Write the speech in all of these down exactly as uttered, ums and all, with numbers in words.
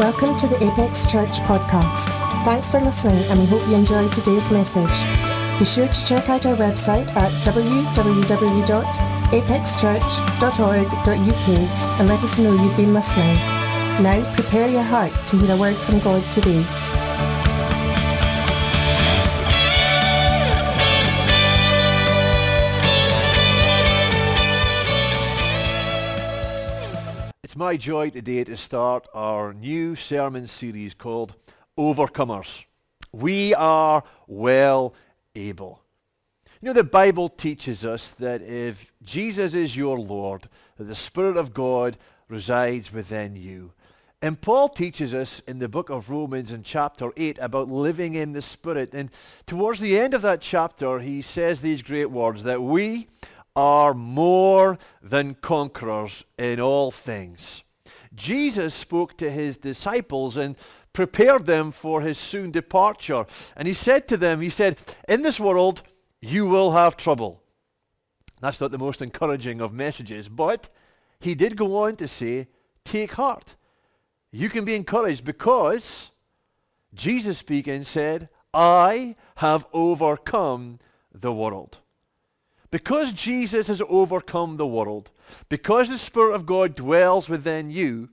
Welcome to the Apex Church podcast. Thanks for listening, and we hope you enjoyed today's message. Be sure to check out our website at w w w dot apex church dot org dot u k and let us know you've been listening. Now prepare your heart to hear a word from God today. It's my joy today to start our new sermon series called Overcomers. We are well able. You know, the Bible teaches us that if Jesus is your Lord, that the Spirit of God resides within you. And Paul teaches us in the book of Romans in chapter eight about living in the Spirit. And towards the end of that chapter, he says these great words, that we are more than conquerors in all things. Jesus spoke to his disciples and prepared them for his soon departure. And he said to them, he said, in this world you will have trouble. That's not the most encouraging of messages, but he did go on to say, take heart. You can be encouraged because Jesus speaking said, I have overcome the world. Because Jesus has overcome the world, because the Spirit of God dwells within you,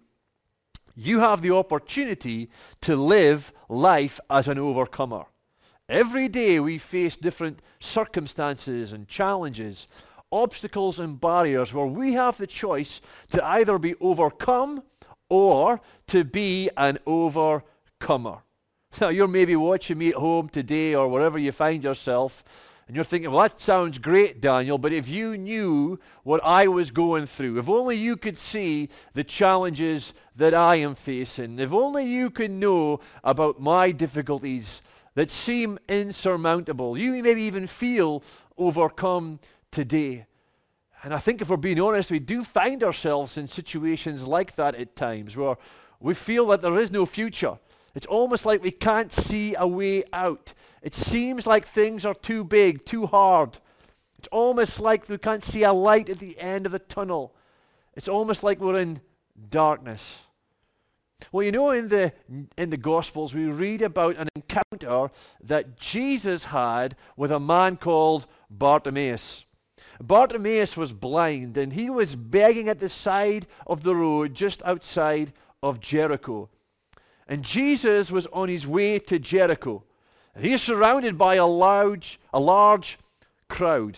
you have the opportunity to live life as an overcomer. Every day we face different circumstances and challenges, obstacles and barriers where we have the choice to either be overcome or to be an overcomer. Now you're maybe watching me at home today or wherever you find yourself, and you're thinking, well, that sounds great, Daniel, but if you knew what I was going through, if only you could see the challenges that I am facing, if only you could know about my difficulties that seem insurmountable, you maybe even feel overcome today. And I think if we're being honest, we do find ourselves in situations like that at times where we feel that there is no future. It's almost like we can't see a way out. It seems like things are too big, too hard. It's almost like we can't see a light at the end of the tunnel. It's almost like we're in darkness. Well, you know, in the in the Gospels, we read about an encounter that Jesus had with a man called Bartimaeus. Bartimaeus was blind, and he was begging at the side of the road just outside of Jericho. And Jesus was on his way to Jericho. And he is surrounded by a large, a large crowd.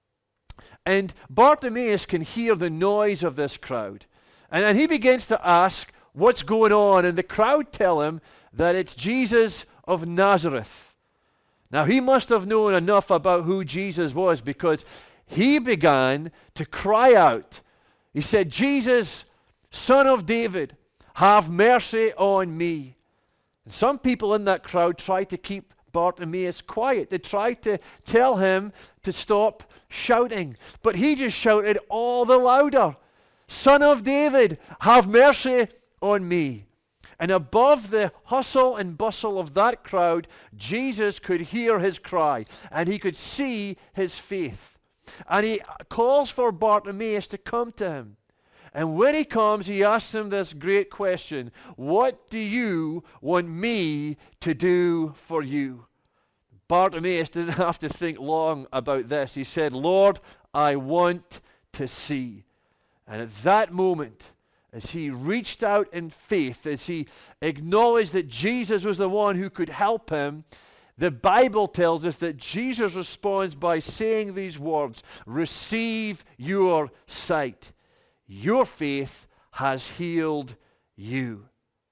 And Bartimaeus can hear the noise of this crowd. And then he begins to ask, what's going on? And the crowd tell him that it's Jesus of Nazareth. Now he must have known enough about who Jesus was, because he began to cry out. He said, Jesus, Son of David, have mercy on me. And some people in that crowd tried to keep Bartimaeus quiet. They tried to tell him to stop shouting. But he just shouted all the louder, Son of David, have mercy on me. And above the hustle and bustle of that crowd, Jesus could hear his cry, and he could see his faith. And he calls for Bartimaeus to come to him. And when he comes, he asks him this great question, what do you want me to do for you? Bartimaeus didn't have to think long about this. He said, Lord, I want to see. And at that moment, as he reached out in faith, as he acknowledged that Jesus was the one who could help him, the Bible tells us that Jesus responds by saying these words, receive your sight. Your faith has healed you.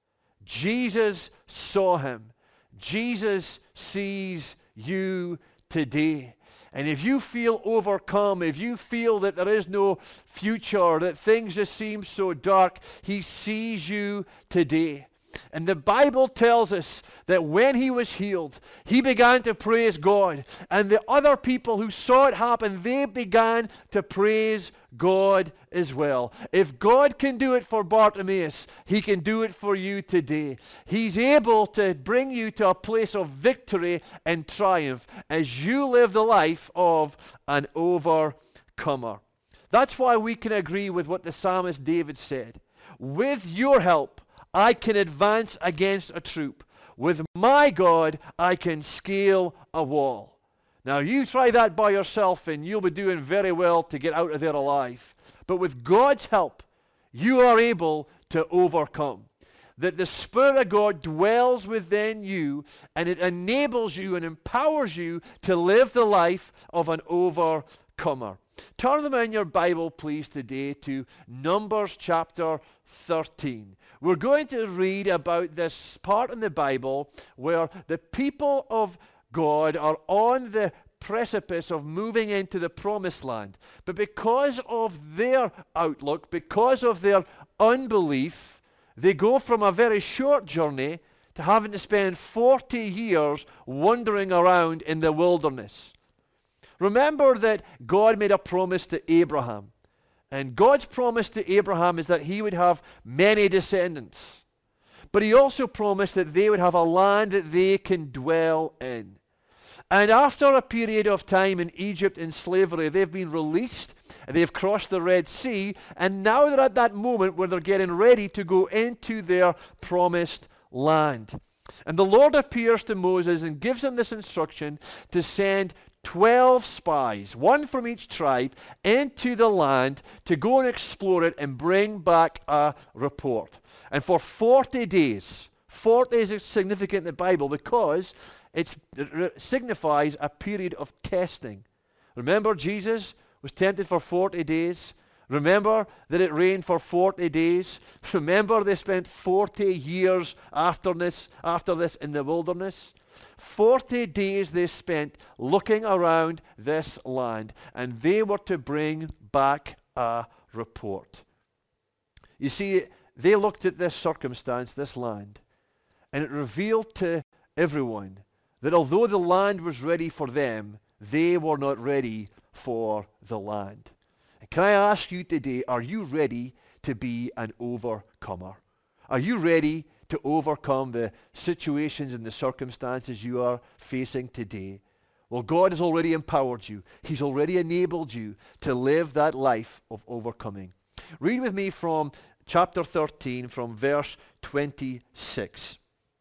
Jesus saw him. Jesus sees you today. And if you feel overcome, if you feel that there is no future, that things just seem so dark, he sees you today. And the Bible tells us that when he was healed, he began to praise God. And the other people who saw it happen, they began to praise God as well. If God can do it for Bartimaeus, he can do it for you today. He's able to bring you to a place of victory and triumph as you live the life of an overcomer. That's why we can agree with what the psalmist David said. With your help, I can advance against a troop. With my God, I can scale a wall. Now, you try that by yourself and you'll be doing very well to get out of there alive. But with God's help, you are able to overcome. That the Spirit of God dwells within you, and it enables you and empowers you to live the life of an overcomer. Turn them in your Bible, please, today to Numbers chapter thirteen. We're going to read about this part in the Bible where the people of God are on the precipice of moving into the promised land. But because of their outlook, because of their unbelief, they go from a very short journey to having to spend forty years wandering around in the wilderness. Remember that God made a promise to Abraham. And God's promise to Abraham is that he would have many descendants. But he also promised that they would have a land that they can dwell in. And after a period of time in Egypt in slavery, they've been released. They've crossed the Red Sea. And now they're at that moment where they're getting ready to go into their promised land. And the Lord appears to Moses and gives him this instruction to send twelve spies, one from each tribe, into the land to go and explore it and bring back a report. And for forty days, forty is significant in the Bible because it's, it signifies a period of testing. Remember, Jesus was tempted for forty days. Remember that it rained for forty days. Remember they spent forty years after this, after this in the wilderness. forty days they spent looking around this land, and they were to bring back a report. You see, they looked at this circumstance, this land, and it revealed to everyone that although the land was ready for them, they were not ready for the land. And can I ask you today, are you ready to be an overcomer? Are you ready to overcome the situations and the circumstances you are facing today? Well, God has already empowered you. He's already enabled you to live that life of overcoming. Read with me from chapter thirteen, from verse twenty-six.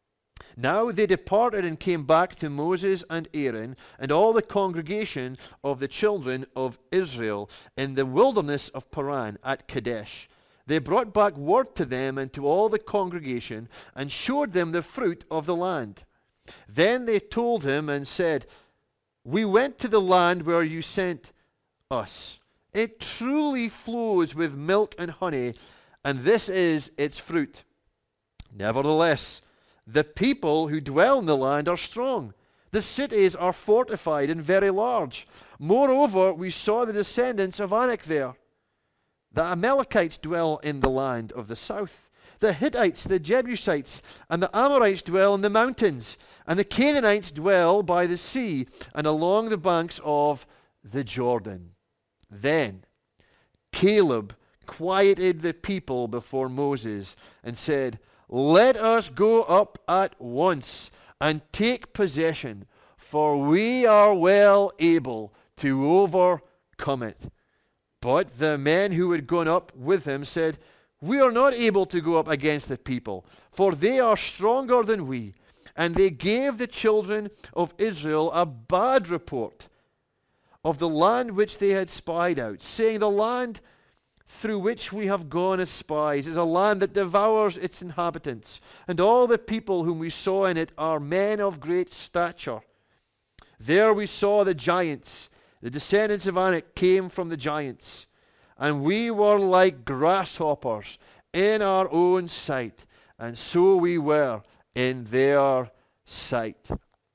Now they departed and came back to Moses and Aaron and all the congregation of the children of Israel in the wilderness of Paran at Kadesh. They brought back word to them and to all the congregation and showed them the fruit of the land. Then they told him and said, "We went to the land where you sent us. It truly flows with milk and honey, and this is its fruit. Nevertheless, the people who dwell in the land are strong. The cities are fortified and very large. Moreover, we saw the descendants of Anak there. The Amalekites dwell in the land of the south. The Hittites, the Jebusites, and the Amorites dwell in the mountains. And the Canaanites dwell by the sea and along the banks of the Jordan." Then Caleb quieted the people before Moses and said, "Let us go up at once and take possession, for we are well able to overcome it." But the men who had gone up with him said, "We are not able to go up against the people, for they are stronger than we." And they gave the children of Israel a bad report of the land which they had spied out, saying, "The land through which we have gone as spies is a land that devours its inhabitants, and all the people whom we saw in it are men of great stature. There we saw the giants. The descendants of Anak came from the giants, and we were like grasshoppers in our own sight, and so we were in their sight."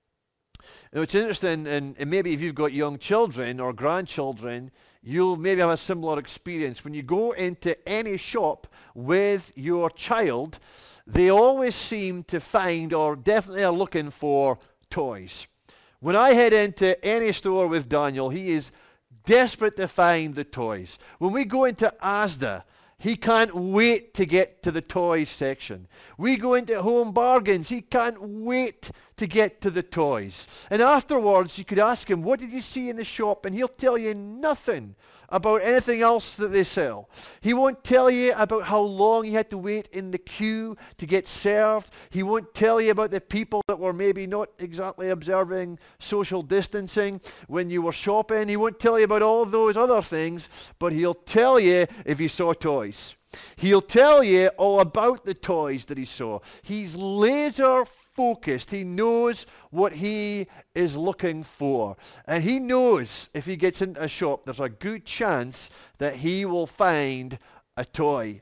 Now it's interesting, and, and maybe if you've got young children or grandchildren, you'll maybe have a similar experience. When you go into any shop with your child, they always seem to find, or definitely are looking for, toys. When I head into any store with Daniel, he is desperate to find the toys. When we go into Asda, he can't wait to get to the toys section. We go into Home Bargains, he can't wait to get to the toys. And afterwards, you could ask him, what did you see in the shop? And he'll tell you nothing about anything else that they sell. He won't tell you about how long he had to wait in the queue to get served. He won't tell you about the people that were maybe not exactly observing social distancing when you were shopping. He won't tell you about all those other things, but he'll tell you if he saw toys. He'll tell you all about the toys that he saw. He's laser focused. He knows what he is looking for. And he knows if he gets into a shop, there's a good chance that he will find a toy.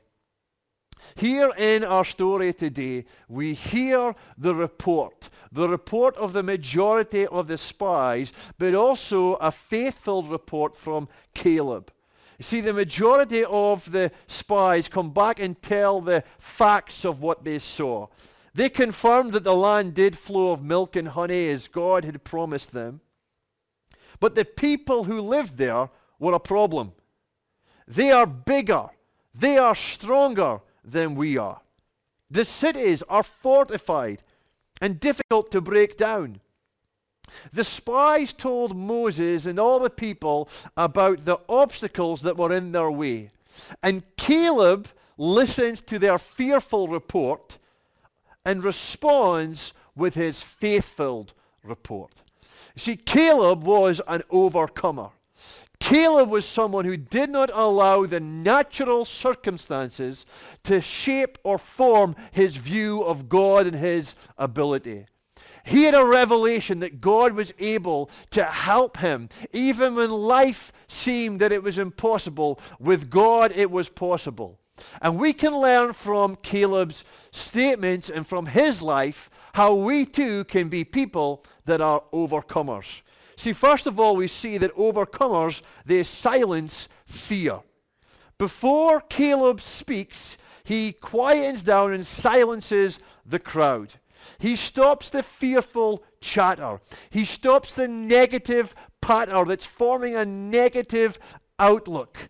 Here in our story today, we hear the report, the report of the majority of the spies, but also a faithful report from Caleb. You see, the majority of the spies come back and tell the facts of what they saw. They confirmed that the land did flow of milk and honey as God had promised them. But the people who lived there were a problem. They are bigger. They are stronger than we are. The cities are fortified and difficult to break down. The spies told Moses and all the people about the obstacles that were in their way. And Caleb listens to their fearful report and responds with his faith-filled report. You see, Caleb was an overcomer. Caleb was someone who did not allow the natural circumstances to shape or form his view of God and his ability. He had a revelation that God was able to help him. Even when life seemed that it was impossible, with God it was possible. And we can learn from Caleb's statements and from his life how we too can be people that are overcomers. See, first of all, we see that overcomers, they silence fear. Before Caleb speaks, he quietens down and silences the crowd. He stops the fearful chatter. He stops the negative patter that's forming a negative outlook.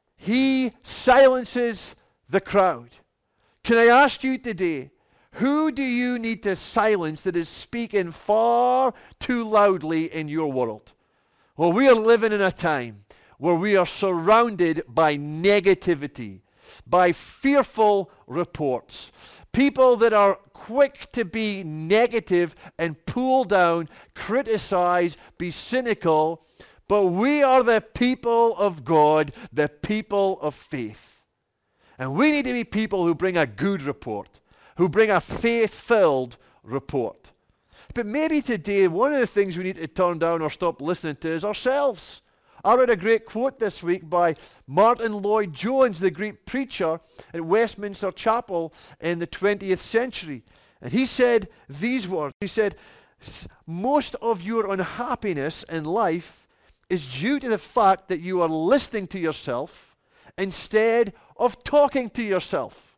He silences the crowd. Can I ask you today, who do you need to silence that is speaking far too loudly in your world? Well, we are living in a time where we are surrounded by negativity, by fearful reports. People that are quick to be negative and pull down, criticize, be cynical. But we are the people of God, the people of faith. And we need to be people who bring a good report, who bring a faith-filled report. But maybe today, one of the things we need to turn down or stop listening to is ourselves. I read a great quote this week by Martin Lloyd-Jones, the great preacher at Westminster Chapel in the twentieth century. And he said these words. He said, most of your unhappiness in life is due to the fact that you are listening to yourself instead of talking to yourself.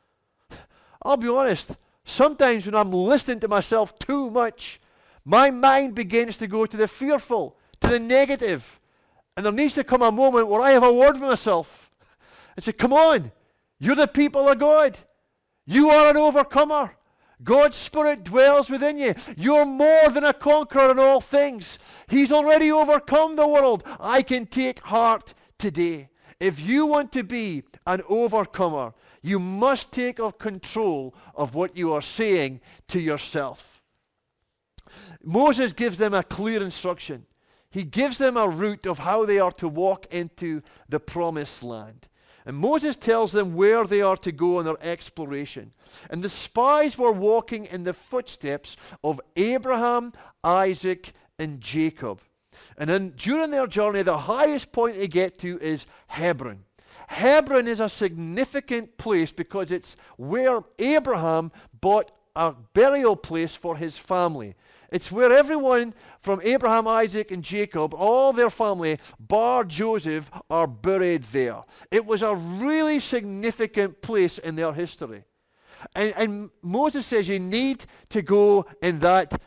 I'll be honest, sometimes when I'm listening to myself too much, my mind begins to go to the fearful, to the negative. And there needs to come a moment where I have a word with myself and say, come on, you're the people of God. You are an overcomer. God's Spirit dwells within you. You're more than a conqueror in all things. He's already overcome the world. I can take heart today. If you want to be an overcomer, you must take control of what you are saying to yourself. Moses gives them a clear instruction. He gives them a route of how they are to walk into the promised land. And Moses tells them where they are to go on their exploration. And the spies were walking in the footsteps of Abraham, Isaac, and Jacob. And then during their journey, the highest point they get to is Hebron. Hebron is a significant place because it's where Abraham bought a burial place for his family. It's where everyone from Abraham, Isaac, and Jacob, all their family, bar Joseph, are buried there. It was a really significant place in their history. And, and Moses says you need to go in that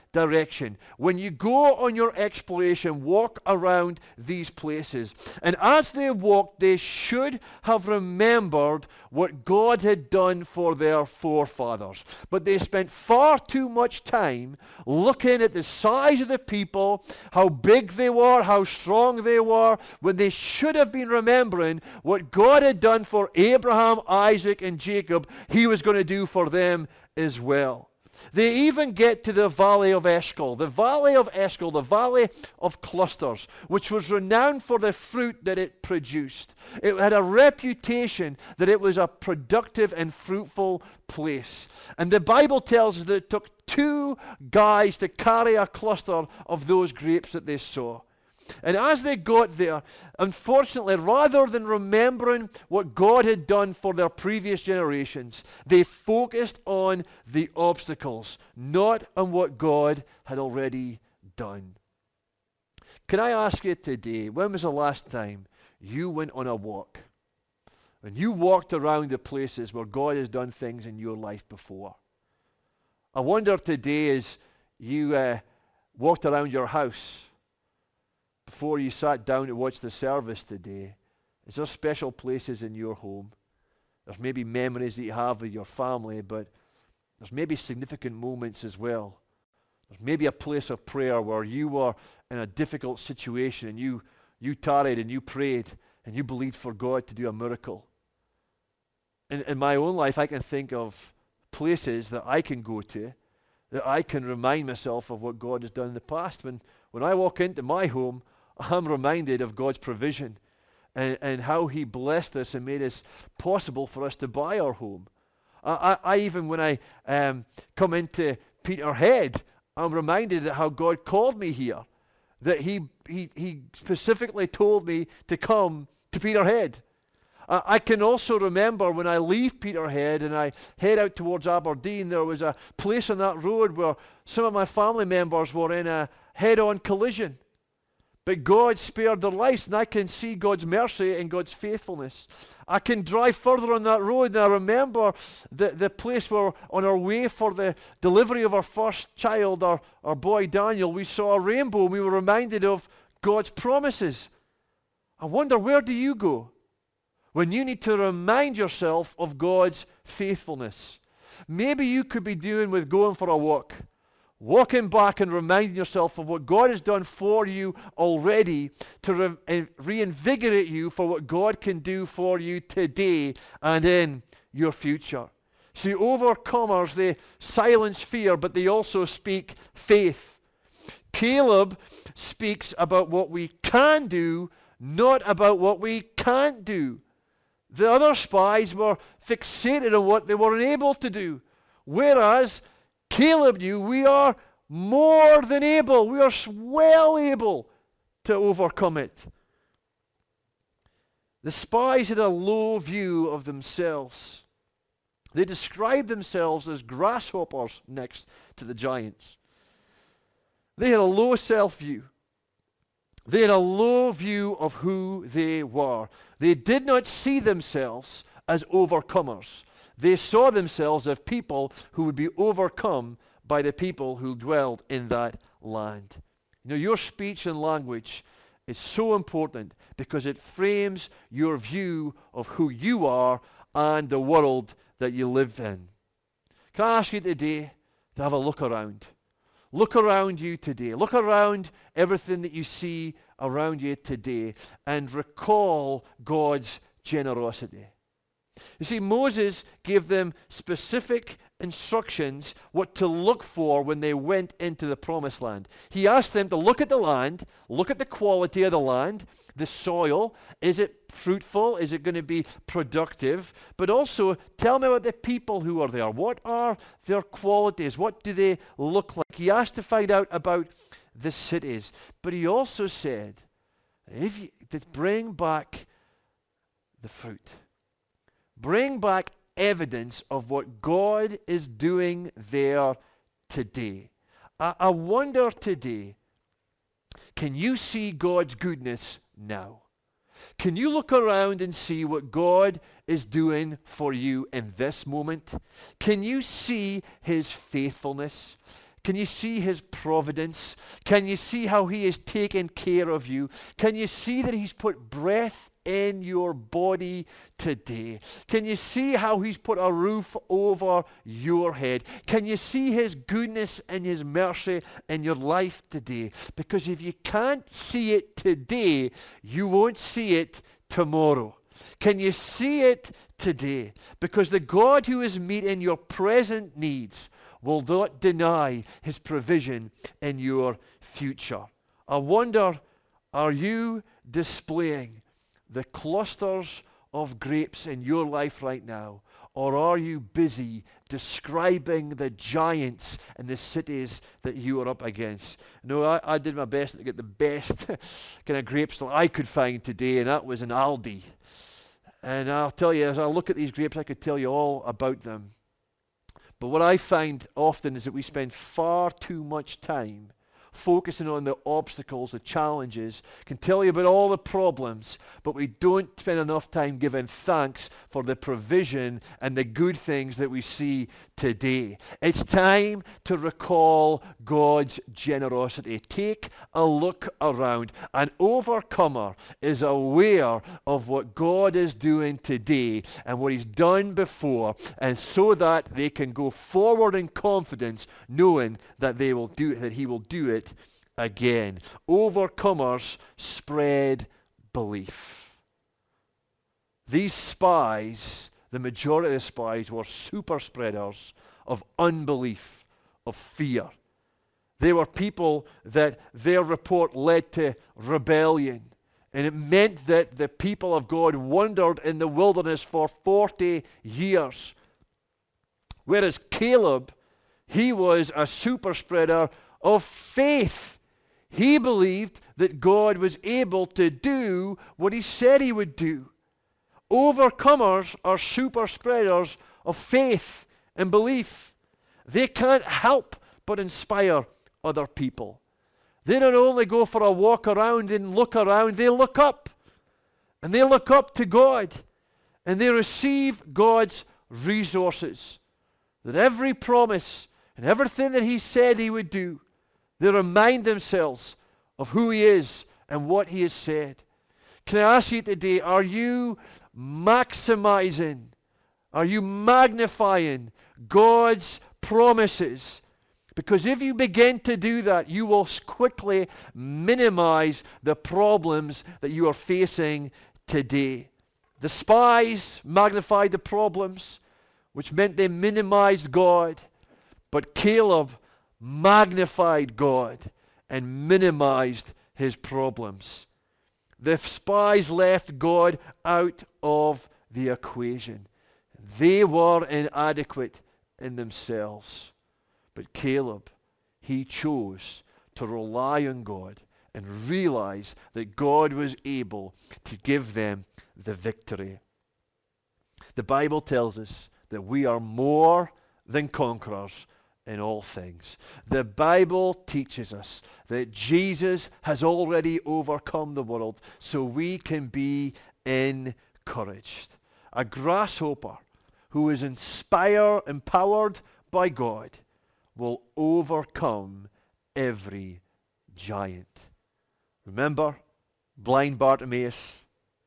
direction. When you go on your exploration, walk around these places. And as they walked, they should have remembered what God had done for their forefathers. But they spent far too much time looking at the size of the people, how big they were, how strong they were, when they should have been remembering what God had done for Abraham, Isaac, and Jacob, he was going to do for them as well. They even get to the Valley of Eshcol. The Valley of Eshcol, the Valley of Clusters, which was renowned for the fruit that it produced. It had a reputation that it was a productive and fruitful place. And the Bible tells us that it took two guys to carry a cluster of those grapes that they saw. And as they got there, unfortunately, rather than remembering what God had done for their previous generations, they focused on the obstacles, not on what God had already done. Can I ask you today, when was the last time you went on a walk and you walked around the places where God has done things in your life before? I wonder today as you uh, walked around your house, before you sat down to watch the service today, is there special places in your home? There's maybe memories that you have with your family, but there's maybe significant moments as well. There's maybe a place of prayer where you were in a difficult situation and you, you tarried and you prayed and you believed for God to do a miracle. In, in my own life, I can think of places that I can go to that I can remind myself of what God has done in the past. When, when I walk into my home, I'm reminded of God's provision and, and how he blessed us and made it possible for us to buy our home. I, I, I even, when I um, come into Peterhead, I'm reminded of how God called me here, that he, he, he specifically told me to come to Peterhead. I, I can also remember when I leave Peterhead and I head out towards Aberdeen, there was a place on that road where some of my family members were in a head-on collision. But God spared their lives, and I can see God's mercy and God's faithfulness. I can drive further on that road, and I remember the, the place where on our way for the delivery of our first child, our, our boy Daniel, we saw a rainbow, and we were reminded of God's promises. I wonder, where do you go when you need to remind yourself of God's faithfulness? Maybe you could be doing with going for a walk. Walking back and reminding yourself of what God has done for you already to re- reinvigorate you for what God can do for you today and in your future. See, overcomers, they silence fear, but they also speak faith. Caleb speaks about what we can do, not about what we can't do. The other spies were fixated on what they were unable to do, whereas Caleb knew we are more than able, we are well able to overcome it. The spies had a low view of themselves. They described themselves as grasshoppers next to the giants. They had a low self-view. They had a low view of who they were. They did not see themselves as overcomers. They saw themselves as people who would be overcome by the people who dwelled in that land. You know, your speech and language is so important because it frames your view of who you are and the world that you live in. Can I ask you today to have a look around? Look around you today. Look around everything that you see around you today and recall God's generosity. You see, Moses gave them specific instructions what to look for when they went into the promised land. He asked them to look at the land, look at the quality of the land, the soil. Is it fruitful? Is it going to be productive? But also, tell me about the people who are there. What are their qualities? What do they look like? He asked to find out about the cities. But he also said, if you, to bring back the fruit. Bring back evidence of what God is doing there today. I, I wonder today, can you see God's goodness now? Can you look around and see what God is doing for you in this moment? Can you see his faithfulness? Can you see his providence? Can you see how he has taken care of you? Can you see that he's put breath in your body today? Can you see how he's put a roof over your head? Can you see his goodness and his mercy in your life today? Because if you can't see it today, you won't see it tomorrow. Can you see it today? Because the God who is meeting your present needs will not deny his provision in your future. I wonder, are you displaying the clusters of grapes in your life right now? Or are you busy describing the giants and the cities that you are up against? No, I, I did my best to get the best kind of grapes that I could find today, and that was in Aldi. And I'll tell you, as I look at these grapes, I could tell you all about them. But what I find often is that we spend far too much time focusing on the obstacles, the challenges, can tell you about all the problems, but we don't spend enough time giving thanks for the provision and the good things that we see today. It's time to recall God's generosity. Take a look around. An overcomer is aware of what God is doing today and what he's done before, and so that they can go forward in confidence, knowing that they will do that he will do it again. Overcomers spread belief. These spies, the majority of the spies, were super spreaders of unbelief, of fear. They were people that their report led to rebellion. And it meant that the people of God wandered in the wilderness for forty years. Whereas Caleb, he was a super spreader of faith. He believed that God was able to do what he said he would do. Overcomers are super spreaders of faith and belief. They can't help but inspire other people. They don't only go for a walk around and look around, they look up. And they look up to God. And they receive God's resources. That every promise and everything that he said he would do, they remind themselves of who he is and what he has said. Can I ask you today, are you maximizing, are you magnifying God's promises? Because if you begin to do that, you will quickly minimize the problems that you are facing today. The spies magnified the problems, which meant they minimized God. But Caleb magnified God and minimized his problems. The spies left God out of the equation. They were inadequate in themselves. But Caleb, he chose to rely on God and realize that God was able to give them the victory. The Bible tells us that we are more than conquerors in all things. The Bible teaches us that Jesus has already overcome the world, so we can be encouraged. A grasshopper who is inspired, empowered by God will overcome every giant. Remember blind Bartimaeus?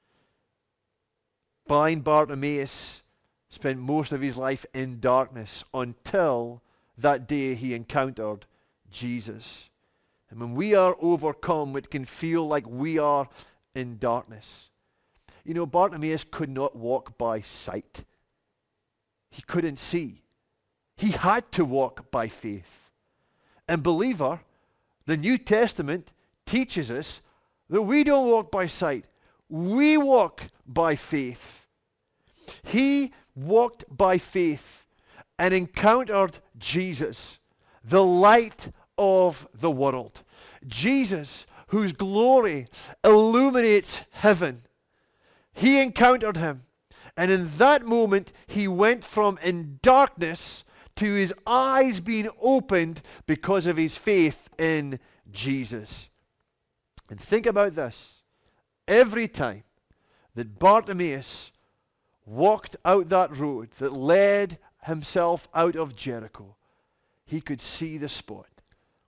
Blind Bartimaeus spent most of his life in darkness until that day he encountered Jesus. And when we are overcome, it can feel like we are in darkness. You know, Bartimaeus could not walk by sight. He couldn't see. He had to walk by faith. And believer, the New Testament teaches us that we don't walk by sight. We walk by faith. He walked by faith and encountered Jesus, the light of the world. Jesus, whose glory illuminates heaven. He encountered him. And in that moment, he went from in darkness to his eyes being opened because of his faith in Jesus. And think about this. Every time that Bartimaeus walked out that road that led himself out of Jericho, he could see the spot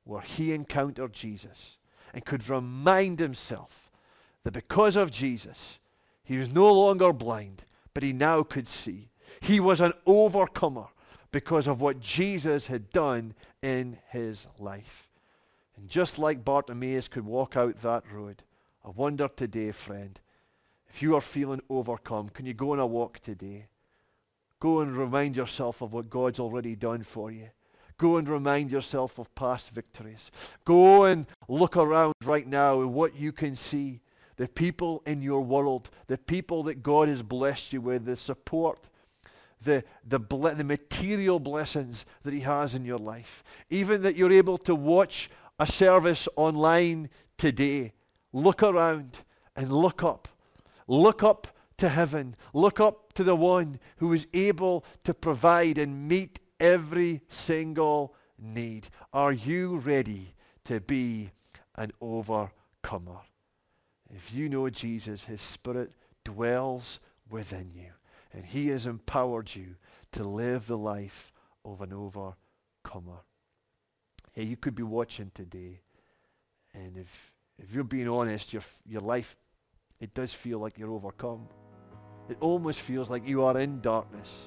where he encountered Jesus and could remind himself that because of Jesus, he was no longer blind, but he now could see. He was an overcomer because of what Jesus had done in his life. And just like Bartimaeus could walk out that road, I wonder today, friend, if you are feeling overcome, can you go on a walk today? Go and remind yourself of what God's already done for you. Go and remind yourself of past victories. Go and look around right now at what you can see. The people in your world, the people that God has blessed you with, the support, the, the, ble- the material blessings that he has in your life. Even that you're able to watch a service online today. Look around and look up. Look up to heaven. Look up to the one who is able to provide and meet every single need. Are you ready to be an overcomer? If you know Jesus, his Spirit dwells within you, and he has empowered you to live the life of an overcomer. Hey, you could be watching today, and if if you're being honest, your your life, it does feel like you're overcome. It almost feels like you are in darkness.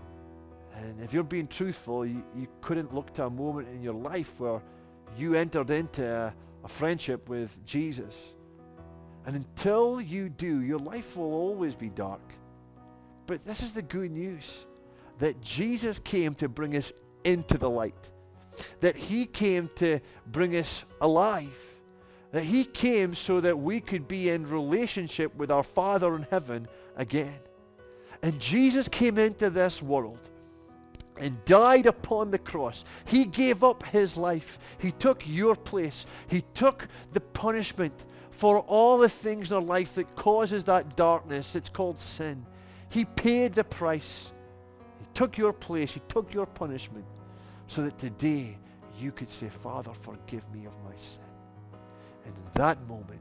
And if you're being truthful, you, you couldn't look to a moment in your life where you entered into a, a friendship with Jesus. And until you do, your life will always be dark. But this is the good news, that Jesus came to bring us into the light. That he came to bring us alive. That he came so that we could be in relationship with our Father in heaven again. And Jesus came into this world and died upon the cross. He gave up his life. He took your place. He took the punishment for all the things in our life that causes that darkness. It's called sin. He paid the price. He took your place. He took your punishment so that today you could say, Father, forgive me of my sin. And in that moment,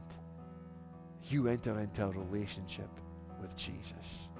you enter into a relationship with Jesus.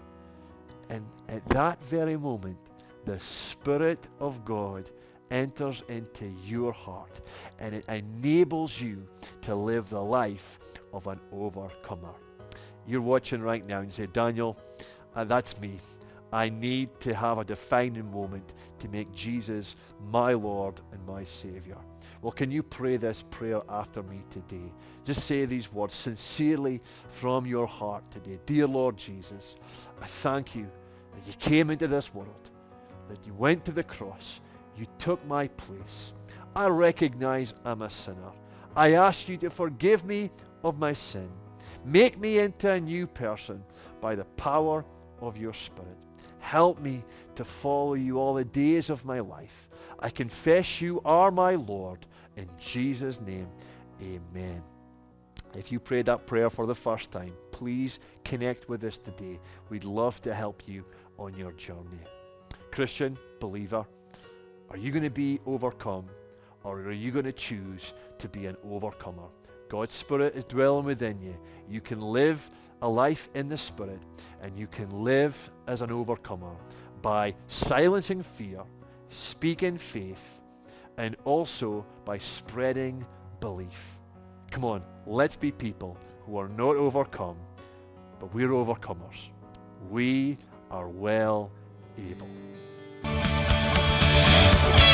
And at that very moment, the Spirit of God enters into your heart, and it enables you to live the life of an overcomer. You're watching right now and you say, Daniel, uh, that's me. I need to have a defining moment to make Jesus my Lord and my Savior. Well, can you pray this prayer after me today? Just say these words sincerely from your heart today. Dear Lord Jesus, I thank you that you came into this world, that you went to the cross, you took my place. I recognize I'm a sinner. I ask you to forgive me of my sin. Make me into a new person by the power of your Spirit. Help me to follow you all the days of my life. I confess you are my Lord. In Jesus' name, amen. If you prayed that prayer for the first time, please connect with us today. We'd love to help you on your journey. Christian, believer, are you going to be overcome, or are you going to choose to be an overcomer? God's Spirit is dwelling within you. You can live a life in the Spirit, and you can live as an overcomer by silencing fear, speaking faith, and also by spreading belief. Come on, let's be people who are not overcome, but we're overcomers. We are well able.